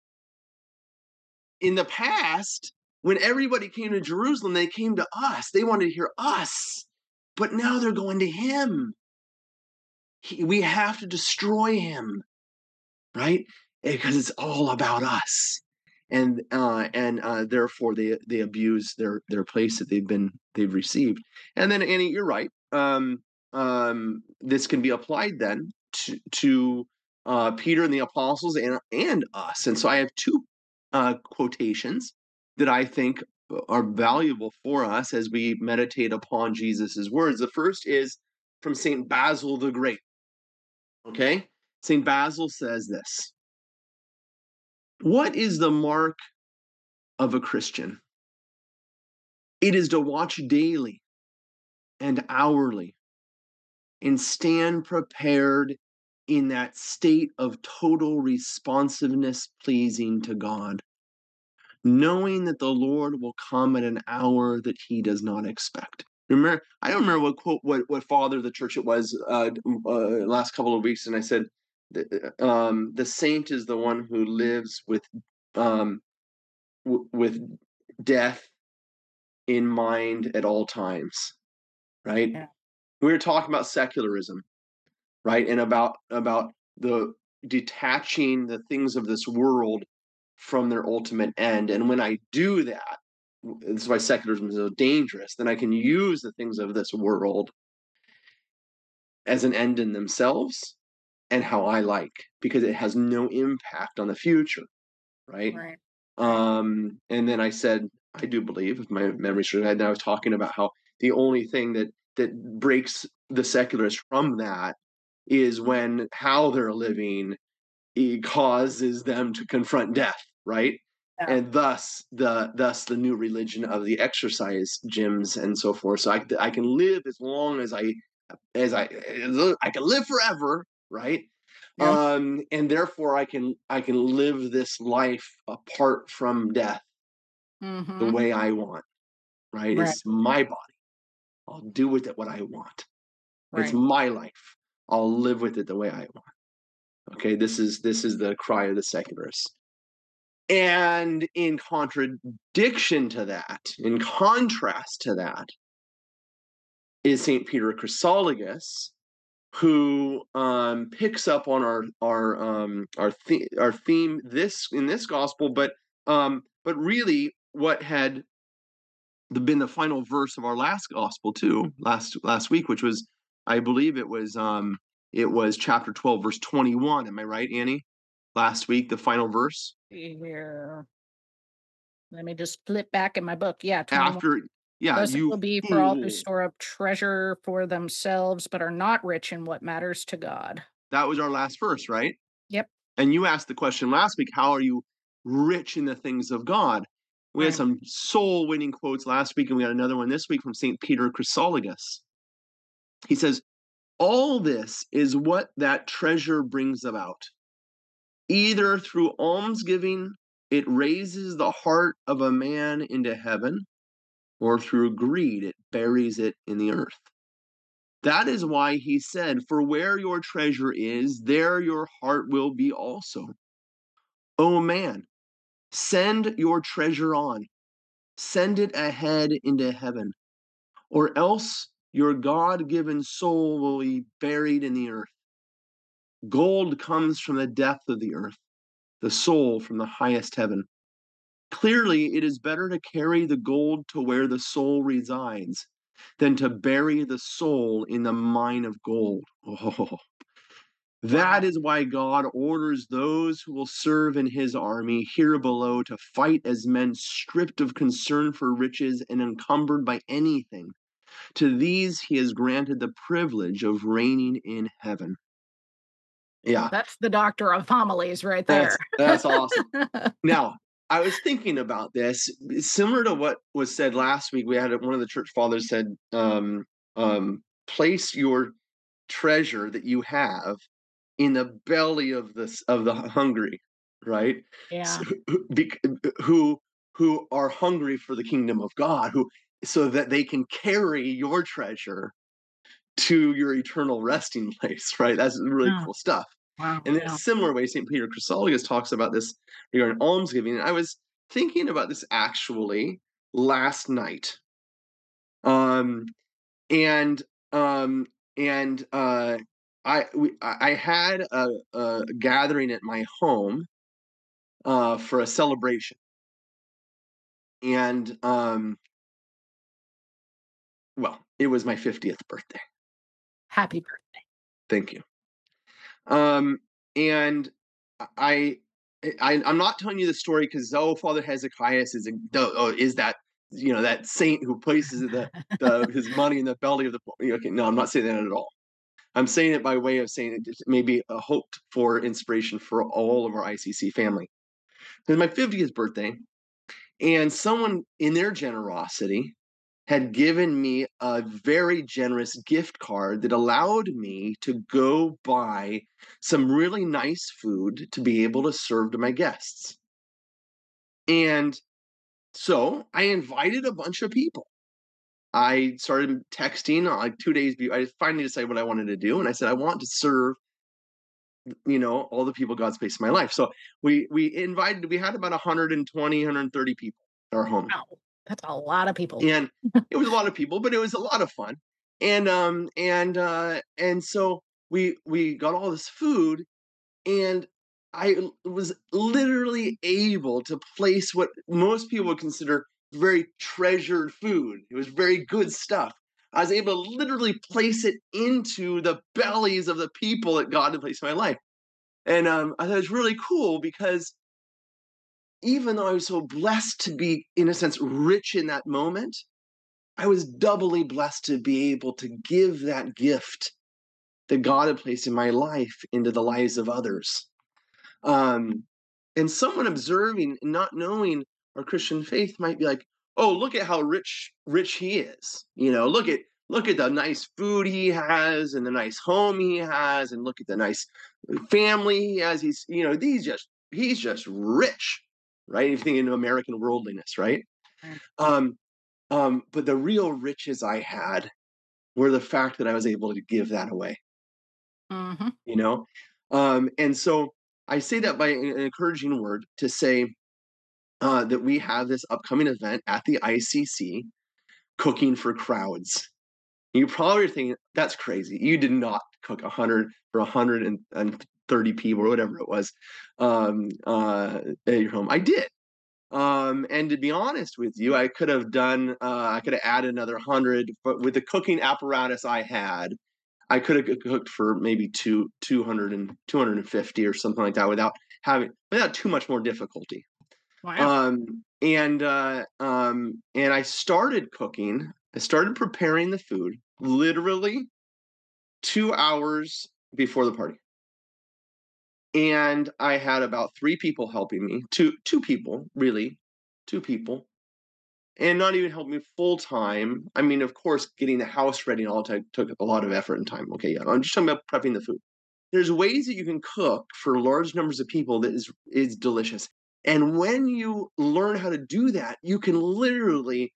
In the past, when everybody came to Jerusalem, they came to us. They wanted to hear us, but now they're going to him. He, we have to destroy him, right? Because it's all about us, and uh, and uh, therefore they they abuse their their place that they've been they've received. And then Annie, you're right. Um, um, this can be applied then to to uh, Peter and the apostles and and us. And so I have two uh, quotations that I think are valuable for us as we meditate upon Jesus's words. The first is from Saint Basil the Great. Okay, Saint Basil says this: what is the mark of a Christian? It is to watch daily and hourly and stand prepared in that state of total responsiveness pleasing to God, knowing that the Lord will come at an hour that he does not expect. Remember, I don't remember what quote, what, what father of the church it was uh, uh, last couple of weeks, and I said, um, the saint is the one who lives with um, w- with death in mind at all times, right? Yeah. We were talking about secularism, right? And about about the detaching the things of this world from their ultimate end. And when I do that, this is why secularism is so dangerous, then I can use the things of this world as an end in themselves and how I like, because it has no impact on the future, right? Right. Right. Um, and then I said, I do believe, if my memory serves, and I was talking about how the only thing that that breaks the secularists from that is when how they're living it causes them to confront death, right? Yeah. And thus the thus the new religion of the exercise gyms and so forth. So I, I can live as long as I as I I can live forever, right? Yeah. Um, and therefore I can I can live this life apart from death the Mm-hmm. way I want, right? Right. It's my body. I'll do with it what I want. It's Right. my life. I'll live with it the way I want. Okay, this is this is the cry of the secularists. And in contradiction to that, in contrast to that, is Saint Peter Chrysologus, who um, picks up on our our um, our, the- our theme this in this gospel, but um, but really what had the, been the final verse of our last gospel too last last week, which was I believe it was um, it was chapter twelve, verse twenty-one. Am I right, Annie? Last week, the final verse. Here. Let me just flip back in my book. Yeah, twenty-one. After, yeah, Blessed you will be for all who fool. store up treasure for themselves, but are not rich in what matters to God. That was our last verse, right? Yep. And you asked the question last week, how are you rich in the things of God? We had Right. some soul winning quotes last week, and we got another one this week from Saint Peter Chrysologus. He says, all this is what that treasure brings about. Either through almsgiving, it raises the heart of a man into heaven, or through greed, it buries it in the earth. That is why he said, for where your treasure is, there your heart will be also. O man, send your treasure on, send it ahead into heaven, or else your God given soul will be buried in the earth. Gold comes from the depth of the earth, the soul from the highest heaven. Clearly, it is better to carry the gold to where the soul resides than to bury the soul in the mine of gold. Oh, that Wow. is why God orders those who will serve in his army here below to fight as men stripped of concern for riches and encumbered by anything. To these he has granted the privilege of reigning in heaven. Yeah, That's the doctor of homilies right that's there. that's awesome. Now, I was thinking about this, similar to what was said last week. We had one of the church fathers said, um, um, place your treasure that you have in the belly of this of the hungry, right? Yeah. So, who, who who are hungry for the kingdom of God, who so that they can carry your treasure to your eternal resting place, right? That's really Oh, cool stuff. wow. And in a Yeah. similar way, Saint Peter Chrysologus talks about this regarding almsgiving. And I was thinking about this actually last night. Um, and um, and uh, I we, I had a, a gathering at my home uh, for a celebration, and um, well, it was my fiftieth birthday. Happy birthday. Thank you. Um, and I, I, I'm not telling you the story because oh, Father Hezekiah is a, oh, is that you know that saint who places the the his money in the belly of the okay. No, I'm not saying that at all. I'm saying it by way of saying it maybe a hope for inspiration for all of our I C C family. It's my fiftieth birthday, and someone in their generosity had given me a very generous gift card that allowed me to go buy some really nice food to be able to serve to my guests. And so I invited a bunch of people. I started texting uh, like two days before. I finally decided what I wanted to do. And I said, I want to serve, you know, all the people God's placed in my life. So we we invited, we had about one hundred twenty, one hundred thirty people at our home. Wow. That's a lot of people. And it was a lot of people, but it was a lot of fun. And um and uh and so we we got all this food, and I l- was literally able to place what most people would consider very treasured food. It was very good stuff. I was able to literally place it into the bellies of the people that God had placed in my life. And um, I thought it was really cool because even though I was so blessed to be, in a sense, rich in that moment, I was doubly blessed to be able to give that gift that God had placed in my life into the lives of others. Um, and someone observing and not knowing our Christian faith might be like, "Oh, look at how rich rich he is. You know, look at look at the nice food he has and the nice home he has, and look at the nice family he has. He's, you know, he's just he's just rich, right? If you think into American worldliness, right? Right. Um, um, but the real riches I had were the fact that I was able to give that away, Mm-hmm. you know? Um, and so I say that by an encouraging word to say uh, that we have this upcoming event at the I C C, Cooking for Crowds. You probably are thinking, that's crazy. You did not cook one hundred for one hundred thirty people or whatever it was um, uh, at your home. I did. Um, and to be honest with you, I could have done, uh, I could have added another one hundred, but with the cooking apparatus I had, I could have cooked for maybe two, two hundred and two hundred fifty or something like that without having, without too much more difficulty. Wow. Um, and uh, um, and I started cooking. I started preparing the food literally two hours before the party, and I had about three people helping me. Two two people, really, two people, and not even helping me full time. I mean, of course, getting the house ready and all that took a lot of effort and time. Okay, yeah, I'm just talking about prepping the food. There's ways that you can cook for large numbers of people that is is delicious. And when you learn how to do that, you can literally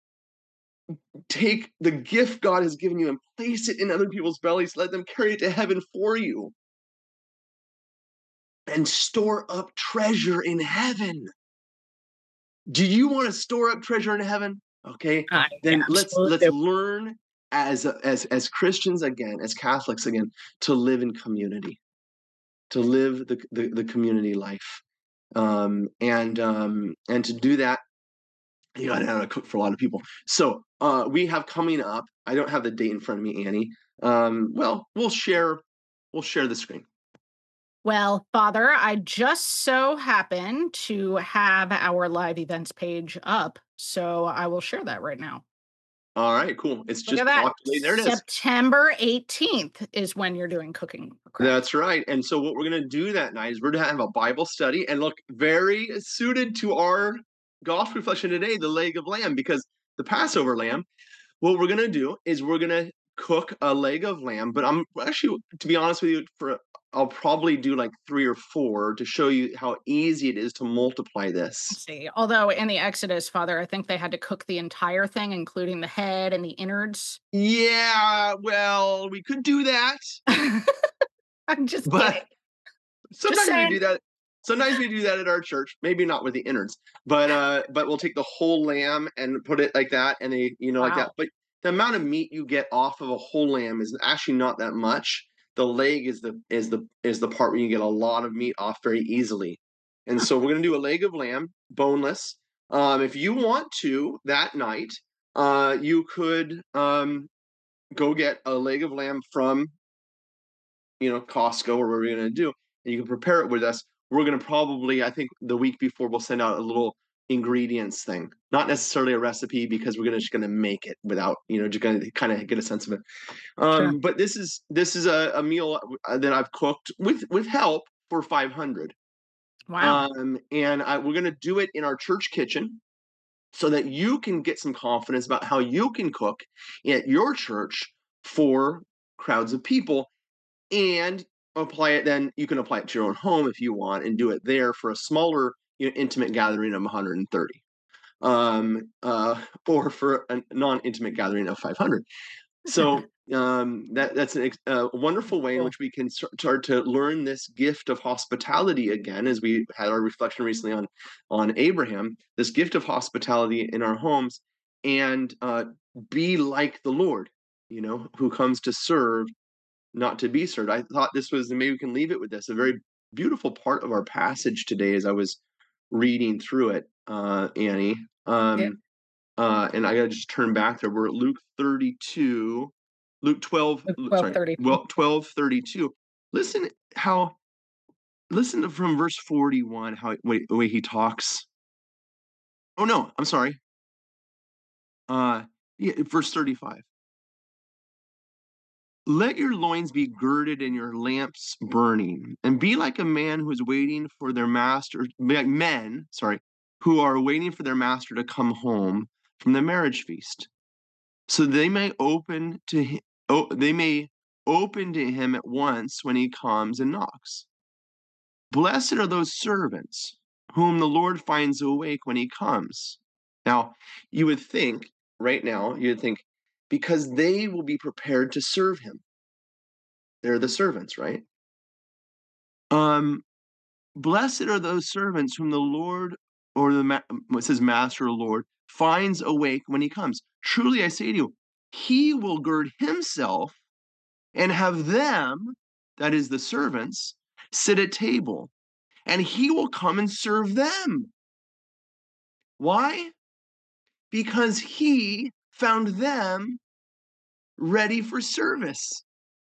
take the gift God has given you and place it in other people's bellies, let them carry it to heaven for you, and store up treasure in heaven. Do you want to store up treasure in heaven? Okay, I then let's absolutely let's do. learn as as as Christians again, as Catholics again, to live in community, to live the the, the community life, um, and um, and to do that, you got to know how to cook for a lot of people. So uh, we have coming up. I don't have the date in front of me, Annie. Um, well, we'll share. We'll share the screen. Well, Father, I just so happen to have our live events page up, so I will share that right now. All right, cool. It's Look at just that. populating. There it is. September eighteenth is when you're doing Cooking for Crowds. That's right. And so what we're going to do that night is we're going to have a Bible study and look very suited to our gospel reflection today, the leg of lamb, because the Passover lamb, what we're going to do is we're going to cook a leg of lamb, but I'm actually, to be honest with you, for I'll probably do like three or four to show you how easy it is to multiply this. Let's see. Although in the Exodus, Father, I think they had to cook the entire thing, including the head and the innards. Yeah, well, we could do that, I'm just kidding. but Just sometimes we saying. do that. Sometimes we do that at our church. Maybe not with the innards, but uh, but we'll take the whole lamb and put it like that, and they, you know, like that. Wow. But the amount of meat you get off of a whole lamb is actually not that much. The leg is the is the is the part where you get a lot of meat off very easily. And Huh. so we're gonna do a leg of lamb, boneless. Um, if you want to that night, uh, you could um, go get a leg of lamb from, you know, Costco or whatever you're gonna do, and you can prepare it with us. We're gonna probably, I think, the week before we'll send out a little ingredients thing, not necessarily a recipe because we're gonna just gonna make it without, you know, just gonna kind of get a sense of it. Sure. Um, but this is this is a, a meal that I've cooked with with help for five hundred, Wow. um, and I, we're gonna do it in our church kitchen so that you can get some confidence about how you can cook at your church for crowds of people, and apply it. Then you can apply it to your own home if you want and do it there for a smaller, you know, intimate gathering of one hundred thirty, um, uh, or for a non-intimate gathering of five hundred. So um, that that's a uh, wonderful way in Cool. which we can start to learn this gift of hospitality again, as we had our reflection recently on on Abraham. This gift of hospitality in our homes, and uh, be like the Lord, you know, who comes to serve, not to be served. I thought this was, and maybe we can leave it with this, a very beautiful part of our passage today as I was reading through it, uh, Annie. Yeah. Um, uh, and I gotta just turn back there. We're at Luke thirty-two, Luke twelve, Luke Lu- twelve sorry, thirty-two. well, twelve thirty-two. Listen how, listen to from verse forty-one, how wait, the way he talks. Oh no, I'm sorry. Uh, Yeah, verse thirty-five. Let your loins be girded and your lamps burning, and be like a man who is waiting for their master, like men, sorry, who are waiting for their master to come home from the marriage feast, so they may open to him, oh, they may open to him at once when he comes and knocks. Blessed are those servants whom the Lord finds awake when he comes. Now, you would think, right now, you would think, because they will be prepared to serve him. They're the servants, right? Um, Blessed are those servants whom the Lord, or the ma- it says master or Lord, finds awake when he comes. Truly I say to you, he will gird himself and have them, that is the servants, sit at table, and he will come and serve them. Why? Because he found them ready for service.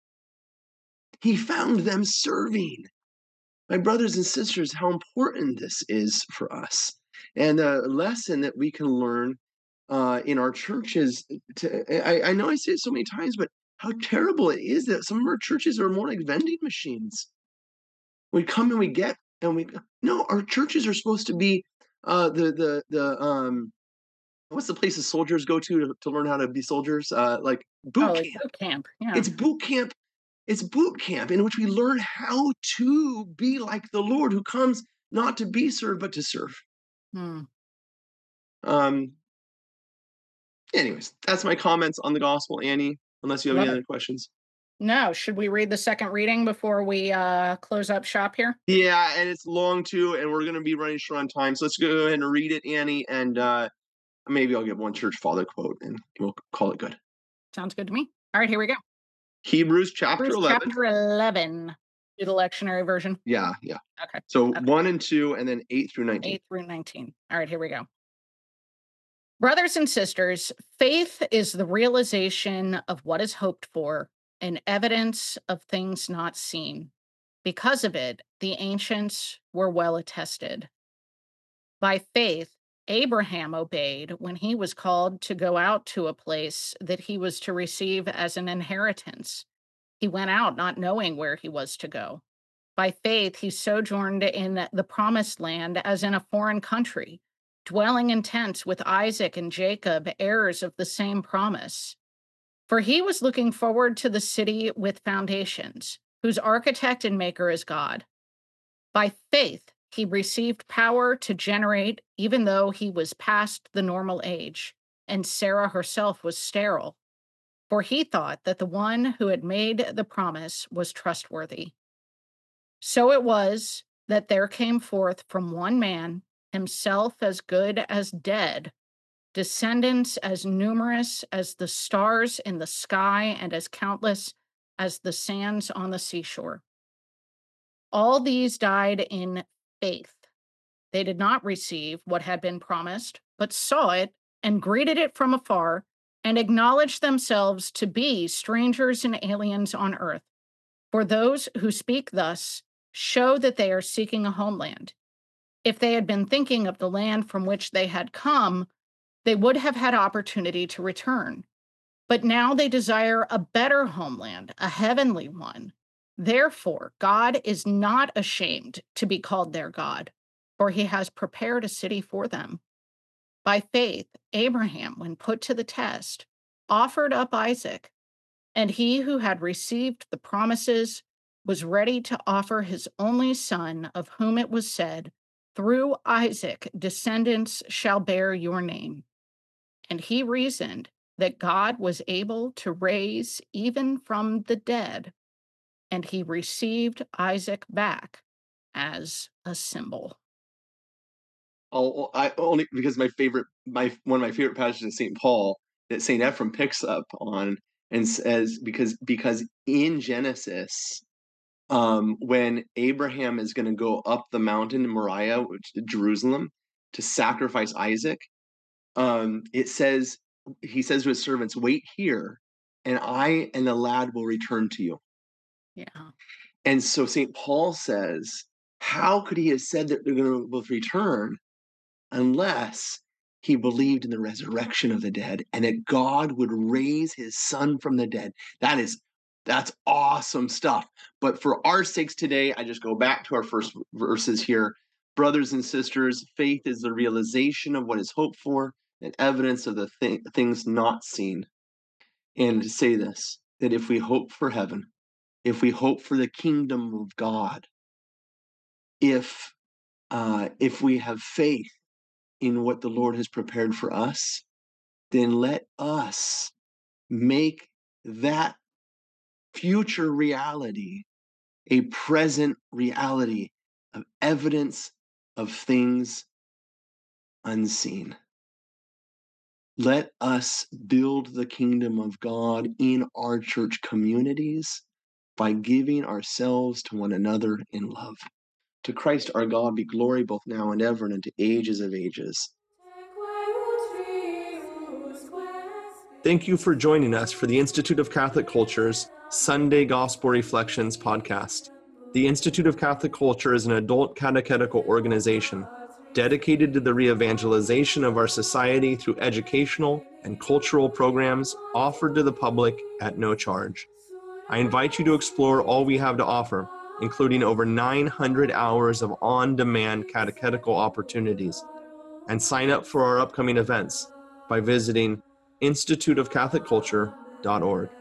He found them serving. My brothers and sisters, how important this is for us. And a lesson that we can learn uh, in our churches. To, I, I know I say it so many times, but how terrible it is that some of our churches are more like vending machines. We come and we get, and we no, our churches are supposed to be uh, the the the um what's the place the soldiers go to to, to learn how to be soldiers? Uh, like Oh, boot like camp. boot camp. Yeah. It's boot camp. It's boot camp in which we learn how to be like the Lord who comes not to be served, but to serve. Hmm. Um, anyways, that's my comments on the gospel, Annie, unless you have any Love it. other questions. No, should we read the second reading before we uh, close up shop here? Yeah, and it's long too, and we're going to be running short on time. So let's go ahead and read it, Annie, and uh, maybe I'll get one church father quote and we'll call it good. Sounds good to me. All right, here we go. Hebrews chapter Hebrews eleven. chapter eleven. Do the lectionary version. Yeah, yeah. Okay. So Okay. one and two, and then eight through nineteen. eight through nineteen. All right, here we go. Brothers and sisters, faith is the realization of what is hoped for and evidence of things not seen. Because of it, the ancients were well attested. By faith, Abraham obeyed when he was called to go out to a place that he was to receive as an inheritance. He went out not knowing where he was to go. By faith, he sojourned in the promised land as in a foreign country, dwelling in tents with Isaac and Jacob, heirs of the same promise. For he was looking forward to the city with foundations, whose architect and maker is God. By faith, he received power to generate, even though he was past the normal age, and Sarah herself was sterile, for he thought that the one who had made the promise was trustworthy. So it was that there came forth from one man, himself as good as dead, descendants as numerous as the stars in the sky and as countless as the sands on the seashore. All these died in faith. They did not receive what had been promised, but saw it and greeted it from afar and acknowledged themselves to be strangers and aliens on earth. For those who speak thus show that they are seeking a homeland. If they had been thinking of the land from which they had come, they would have had opportunity to return. But now they desire a better homeland, a heavenly one. Therefore, God is not ashamed to be called their God, for he has prepared a city for them. By faith, Abraham, when put to the test, offered up Isaac, and he who had received the promises was ready to offer his only son, of whom it was said, "Through Isaac, descendants shall bear your name." And he reasoned that God was able to raise even from the dead, and he received Isaac back as a symbol. Oh, I only because my favorite, my one of my favorite passages in Saint Paul that Saint Ephrem picks up on and says because because in Genesis, um, when Abraham is going to go up the mountain in Moriah, which is Jerusalem, to sacrifice Isaac, um, it says he says to his servants, "Wait here, and I and the lad will return to you." Yeah. And so Saint Paul says, "How could he have said that they're going to both return unless he believed in the resurrection of the dead and that God would raise his son from the dead. That is, that's awesome stuff. But for our sakes today, I just go back to our first verses here. Brothers and sisters, faith is the realization of what is hoped for and evidence of the th- things not seen. And to say this, that if we hope for heaven, if we hope for the kingdom of God, if uh, if we have faith in what the Lord has prepared for us, then let us make that future reality a present reality of evidence of things unseen. Let us build the kingdom of God in our church communities by giving ourselves to one another in love. To Christ our God be glory both now and ever and into ages of ages. Thank you for joining us for the Institute of Catholic Culture's Sunday Gospel Reflections podcast. The Institute of Catholic Culture is an adult catechetical organization dedicated to the re-evangelization of our society through educational and cultural programs offered to the public at no charge. I invite you to explore all we have to offer, including over nine hundred hours of on-demand catechetical opportunities, and sign up for our upcoming events by visiting institute of catholic culture dot org.